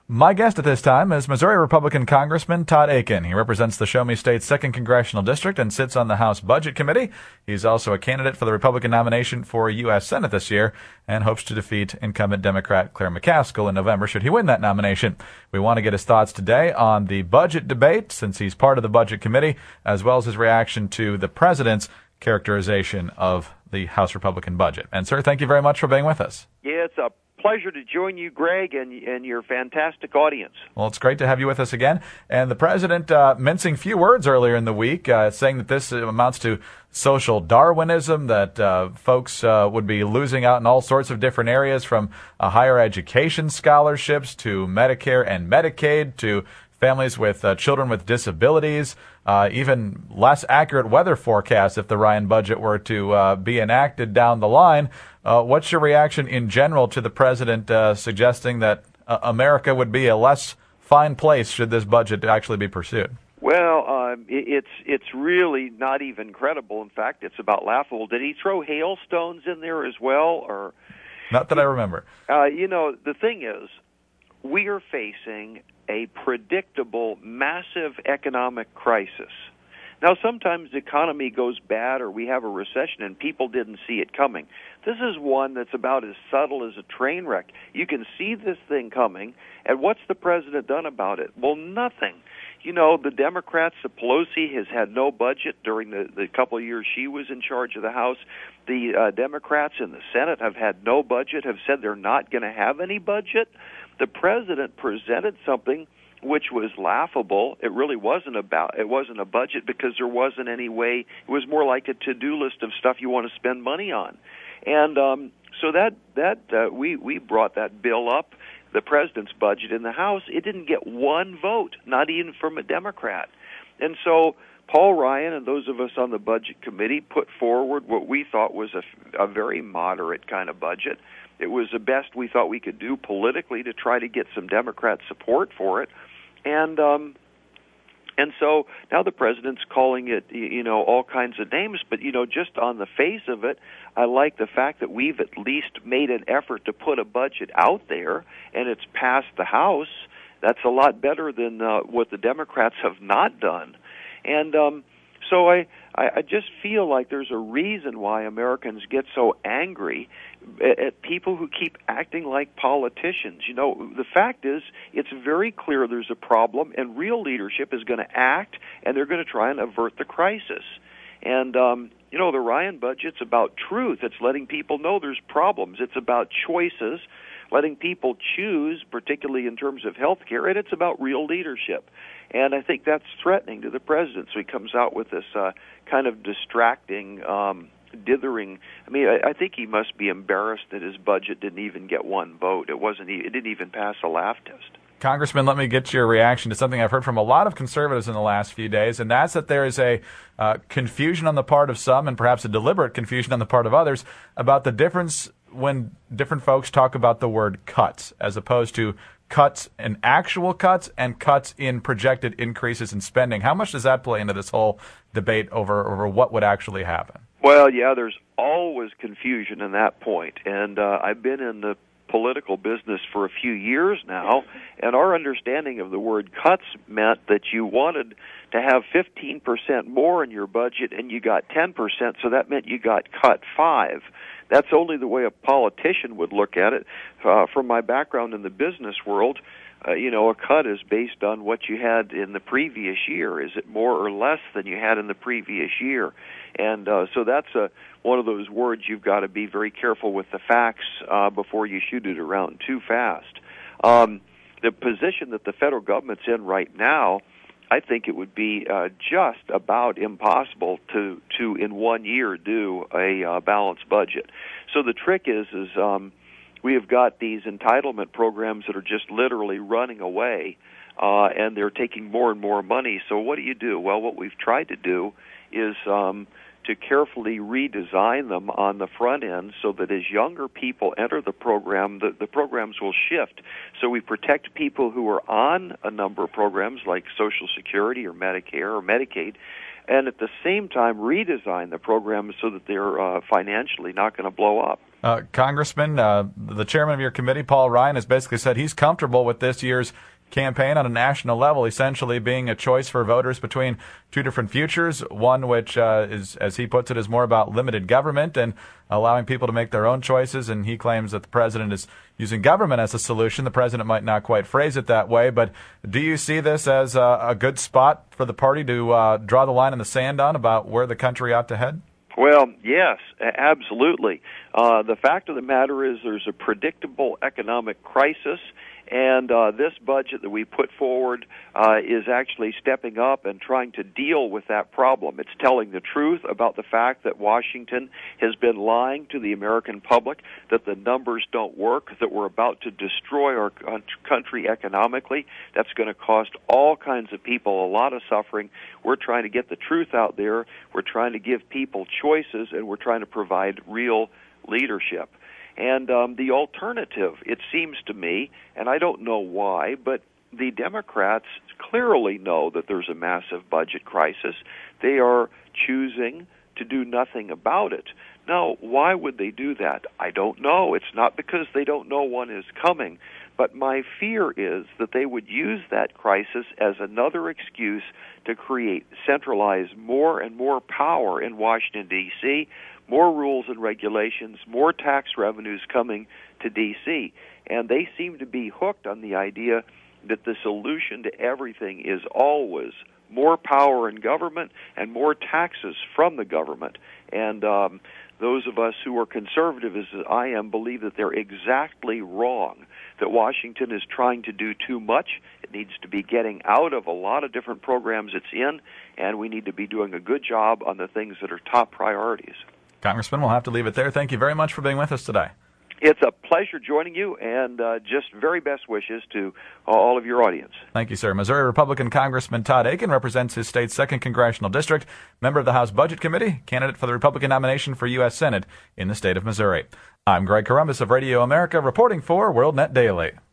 My guest at this time is Missouri Republican Congressman Todd Akin. He represents the Show Me State's 2nd Congressional District and sits on the House Budget Committee. He's also a candidate for the Republican nomination for U.S. Senate this year and hopes to defeat incumbent Democrat Claire McCaskill in November should he win that nomination. We want to get his thoughts today on the budget debate, since he's part of the Budget Committee, as well as his reaction to the president's characterization of the House Republican budget. And, sir, thank you very much for being with us. Yeah, it's a pleasure to join you, Greg, and your fantastic audience. Well, it's great to have you with us again. And the president mincing few words earlier in the week, saying that this amounts to social Darwinism, that folks would be losing out in all sorts of different areas, from higher education scholarships to Medicare and Medicaid to families with children with disabilities, even less accurate weather forecasts if the Ryan budget were to be enacted down the line. What's your reaction in general to the president suggesting that America would be a less fine place should this budget actually be pursued? Well, it's really not even credible. In fact, it's about laughable. Did he throw hailstones in there as well, or? Not that I remember. The thing is, we are facing a predictable, massive economic crisis. Now, sometimes the economy goes bad or we have a recession and people didn't see it coming. This is one that's about as subtle as a train wreck. You can see this thing coming, and what's the president done about it? Well, nothing. The Democrats, Pelosi has had no budget during the couple of years she was in charge of the House. The Democrats in the Senate have had no budget, have said they're not going to have any budget. The president presented something which was laughable. It really wasn't a budget, because there wasn't any way. It was more like a to-do list of stuff you want to spend money on. And so we brought that bill up, the president's budget, in the House. It didn't get one vote, not even from a Democrat. And so Paul Ryan and those of us on the Budget Committee put forward what we thought was a very moderate kind of budget. It was the best we thought we could do politically to try to get some Democrat support for it. And so now the president's calling it, all kinds of names. But, just on the face of it, I like the fact that we've at least made an effort to put a budget out there, and it's passed the House. That's a lot better than what the Democrats have not done. And so I just feel like there's a reason why Americans get so angry at people who keep acting like politicians. The fact is, it's very clear there's a problem, and real leadership is going to act, and they're going to try and avert the crisis. And, the Ryan budget's about truth. It's letting people know there's problems. It's about choices, letting people choose, particularly in terms of health care, and it's about real leadership. And I think that's threatening to the president. So he comes out with this kind of distracting, dithering. I think he must be embarrassed that his budget didn't even get one vote. It didn't even pass a laugh test. Congressman, let me get your reaction to something I've heard from a lot of conservatives in the last few days, and that's that there is a confusion on the part of some, and perhaps a deliberate confusion on the part of others, about the difference when different folks talk about the word cuts, as opposed to cuts in actual cuts and cuts in projected increases in spending. How much does that play into this whole debate over what would actually happen? Well, yeah, there's always confusion in that point, and I've been in the political business for a few years now, and our understanding of the word cuts meant that you wanted to have 15% more in your budget and you got 10%, so that meant you got cut 5. That's only the way a politician would look at it. From my background in the business world, a cut is based on what you had in the previous year. Is it more or less than you had in the previous year? And so that's one of those words you've got to be very careful with the facts before you shoot it around too fast. The position that the federal government's in right now, I think it would be just about impossible to in 1 year do a balanced budget. So the trick is we have got these entitlement programs that are just literally running away, and they're taking more and more money. So what do? Well, what we've tried to do is to carefully redesign them on the front end so that as younger people enter the program, the programs will shift. So we protect people who are on a number of programs like Social Security or Medicare or Medicaid, and at the same time redesign the programs so that they're financially not going to blow up. Congressman, the chairman of your committee, Paul Ryan, has basically said he's comfortable with this year's campaign on a national level, essentially being a choice for voters between two different futures, one which is, as he puts it, is more about limited government and allowing people to make their own choices, and he claims that the president is using government as a solution. The president might not quite phrase it that way, but do you see this as a good spot for the party to draw the line in the sand on about where the country ought to head? Well, yes, absolutely. The fact of the matter is there's a predictable economic crisis, and this budget that we put forward is actually stepping up and trying to deal with that problem. It's telling the truth about the fact that Washington has been lying to the American public, that the numbers don't work, that we're about to destroy our country economically. That's going to cost all kinds of people a lot of suffering. We're trying to get the truth out there. We're trying to give people choices, and we're trying to provide real leadership. And the alternative, it seems to me, and I don't know why, but the Democrats clearly know that there's a massive budget crisis. They are choosing to do nothing about it. Now, why would they do that? I don't know. It's not because they don't know one is coming, but my fear is that they would use that crisis as another excuse to centralize more and more power in Washington, D.C., more rules and regulations, more tax revenues coming to D.C. And they seem to be hooked on the idea that the solution to everything is always more power in government and more taxes from the government. And those of us who are conservative, as I am, believe that they're exactly wrong, that Washington is trying to do too much. It needs to be getting out of a lot of different programs it's in, and we need to be doing a good job on the things that are top priorities. Congressman, we'll have to leave it there. Thank you very much for being with us today. It's a pleasure joining you, and just very best wishes to all of your audience. Thank you, sir. Missouri Republican Congressman Todd Akin represents his state's 2nd Congressional District, member of the House Budget Committee, candidate for the Republican nomination for U.S. Senate in the state of Missouri. I'm Greg Corombos of Radio America, reporting for WorldNet Daily.